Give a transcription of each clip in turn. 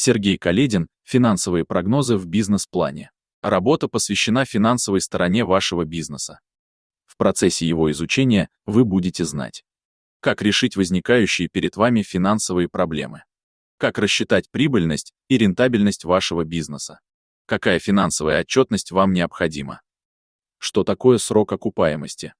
Сергей Каледин. Финансовые прогнозы в бизнес-плане. Работа посвящена финансовой стороне вашего бизнеса. В процессе его изучения вы будете знать, как решить возникающие перед вами финансовые проблемы, как рассчитать прибыльность и рентабельность вашего бизнеса, какая финансовая отчетность вам необходима, что такое срок окупаемости.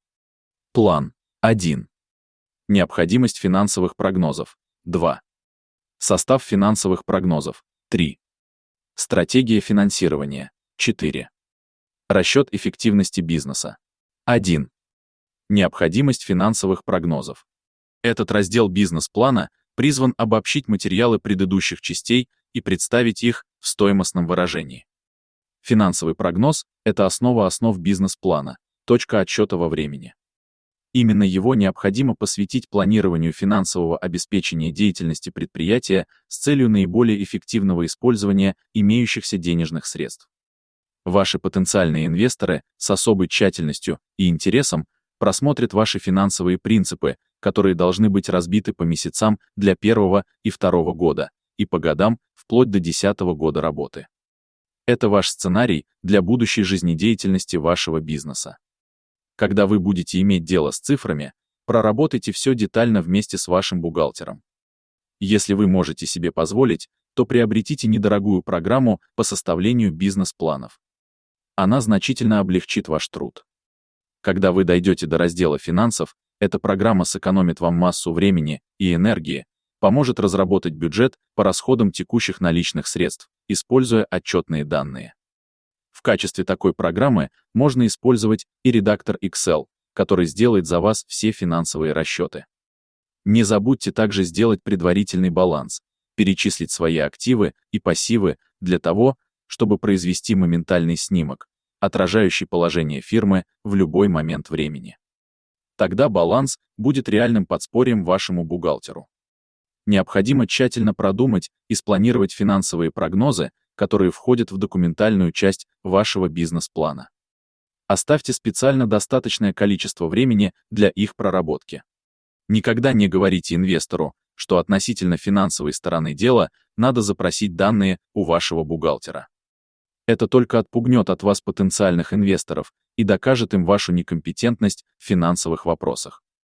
План 1. Необходимость финансовых прогнозов 2. Состав финансовых прогнозов 3. Стратегия финансирования 4. Расчет эффективности бизнеса 1. Необходимость финансовых прогнозов. Этот раздел бизнес-плана призван обобщить материалы предыдущих частей и представить их в стоимостном выражении. Финансовый прогноз – это основа основ бизнес-плана, точка отсчета во времени. Именно его необходимо посвятить планированию финансового обеспечения деятельности предприятия с целью наиболее эффективного использования имеющихся денежных средств. Ваши потенциальные инвесторы с особой тщательностью и интересом просмотрят ваши финансовые принципы, которые должны быть разбиты по месяцам для первого и второго года, и по годам вплоть до 10-го года работы. Это ваш сценарий для будущей жизнедеятельности вашего бизнеса. Когда вы будете иметь дело с цифрами, проработайте все детально вместе с вашим бухгалтером. Если вы можете себе позволить, то приобретите недорогую программу по составлению бизнес-планов. Она значительно облегчит ваш труд. Когда вы дойдете до раздела финансов, эта программа сэкономит вам массу времени и энергии, поможет разработать бюджет по расходам текущих наличных средств, используя отчетные данные. В качестве такой программы можно использовать и редактор Excel, который сделает за вас все финансовые расчеты. Не забудьте также сделать предварительный баланс, перечислить свои активы и пассивы для того, чтобы произвести моментальный снимок, отражающий положение фирмы в любой момент времени. Тогда баланс будет реальным подспорьем вашему бухгалтеру. Необходимо тщательно продумать и спланировать финансовые прогнозы, которые входят в документальную часть вашего бизнес-плана. Оставьте специально достаточное количество времени для их проработки. Никогда не говорите инвестору, что относительно финансовой стороны дела надо запросить данные у вашего бухгалтера. Это только отпугнет от вас потенциальных инвесторов и докажет им вашу некомпетентность в финансовых вопросах.